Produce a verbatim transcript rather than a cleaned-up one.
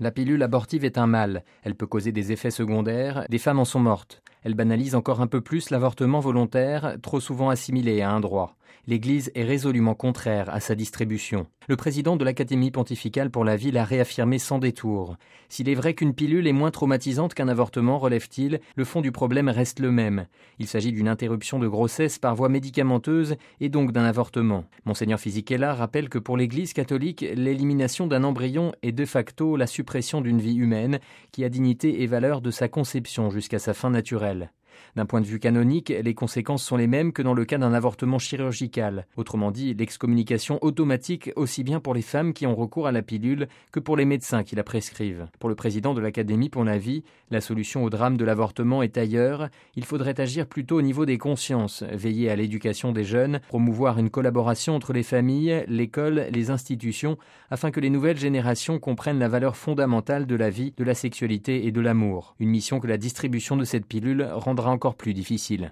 La pilule abortive est un mal. Elle peut causer des effets secondaires. Des femmes en sont mortes. Elle banalise encore un peu plus l'avortement volontaire, trop souvent assimilé à un droit. L'Église est résolument contraire à sa distribution. Le président de l'Académie pontificale pour la vie l'a réaffirmé sans détour. S'il est vrai qu'une pilule est moins traumatisante qu'un avortement, relève-t-il, le fond du problème reste le même. Il s'agit d'une interruption de grossesse par voie médicamenteuse et donc d'un avortement. Monseigneur Fisichella rappelle que pour l'Église catholique, l'élimination d'un embryon est de facto la suppression d'une vie humaine qui a dignité et valeur de sa conception jusqu'à sa fin naturelle. D'un point de vue canonique, les conséquences sont les mêmes que dans le cas d'un avortement chirurgical. Autrement dit, l'excommunication automatique aussi bien pour les femmes qui ont recours à la pilule que pour les médecins qui la prescrivent. Pour le président de l'Académie pour la vie, la solution au drame de l'avortement est ailleurs. Il faudrait agir plutôt au niveau des consciences, veiller à l'éducation des jeunes, promouvoir une collaboration entre les familles, l'école, les institutions, afin que les nouvelles générations comprennent la valeur fondamentale de la vie, de la sexualité et de l'amour. Une mission que la distribution de cette pilule rendra encore plus difficile.